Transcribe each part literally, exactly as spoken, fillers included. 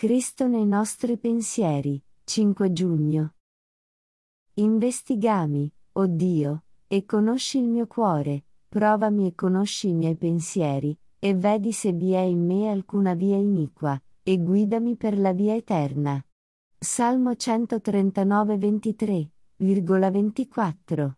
Cristo nei nostri pensieri, cinque giugno. Investigami, o Dio, e conosci il mio cuore, provami e conosci i miei pensieri, e vedi se vi è in me alcuna via iniqua, e guidami per la via eterna. Salmo centotrentanove ventitré, ventiquattro.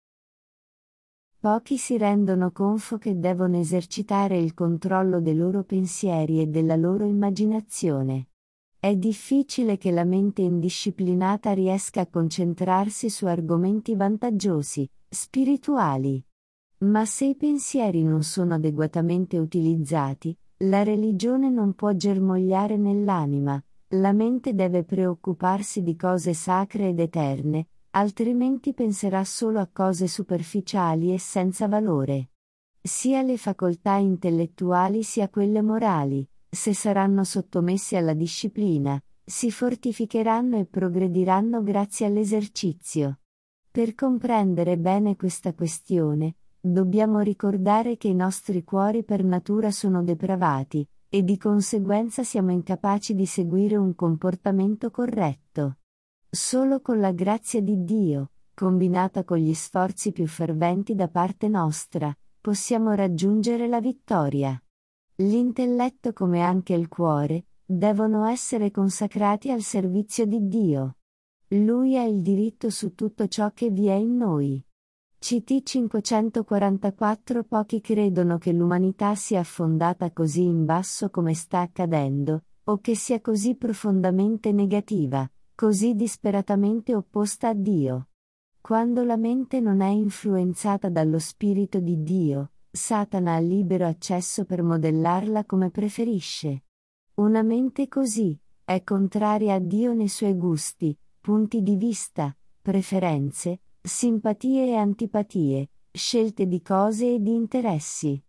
Pochi si rendono conto che devono esercitare il controllo dei loro pensieri e della loro immaginazione. È difficile che la mente indisciplinata riesca a concentrarsi su argomenti vantaggiosi, spirituali. Ma se i pensieri non sono adeguatamente utilizzati, la religione non può germogliare nell'anima, la mente deve preoccuparsi di cose sacre ed eterne, altrimenti penserà solo a cose superficiali e senza valore. Sia le facoltà intellettuali sia quelle morali, se saranno sottomessi alla disciplina, si fortificheranno e progrediranno grazie all'esercizio. Per comprendere bene questa questione, dobbiamo ricordare che i nostri cuori per natura sono depravati, e di conseguenza siamo incapaci di seguire un comportamento corretto. Solo con la grazia di Dio, combinata con gli sforzi più ferventi da parte nostra, possiamo raggiungere la vittoria. L'intelletto come anche il cuore, devono essere consacrati al servizio di Dio. Lui ha il diritto su tutto ciò che vi è in noi. C T cinquecentoquarantaquattro. Pochi credono che l'umanità sia affondata così in basso come sta accadendo, o che sia così profondamente negativa, così disperatamente opposta a Dio. Quando la mente non è influenzata dallo Spirito di Dio, Satana ha libero accesso per modellarla come preferisce. Una mente così è contraria a Dio nei suoi gusti, punti di vista, preferenze, simpatie e antipatie, scelte di cose e di interessi.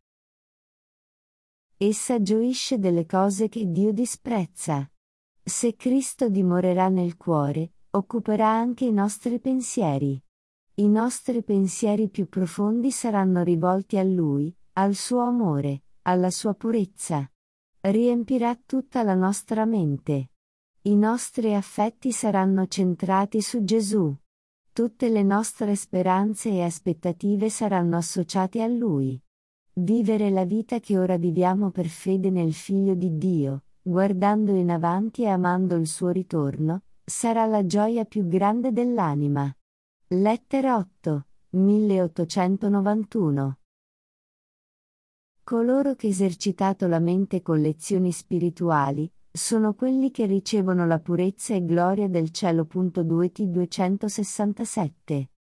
Essa gioisce delle cose che Dio disprezza. Se Cristo dimorerà nel cuore, occuperà anche i nostri pensieri. I nostri pensieri più profondi saranno rivolti a Lui, al suo amore, alla sua purezza. Riempirà tutta la nostra mente. I nostri affetti saranno centrati su Gesù. Tutte le nostre speranze e aspettative saranno associate a Lui. Vivere la vita che ora viviamo per fede nel Figlio di Dio, guardando in avanti e amando il suo ritorno, sarà la gioia più grande dell'anima. Lettera otto, milleottocentonovantuno. Coloro che esercitato la mente con lezioni spirituali, sono quelli che ricevono la purezza e gloria del cielo. due T duecentosessantasette.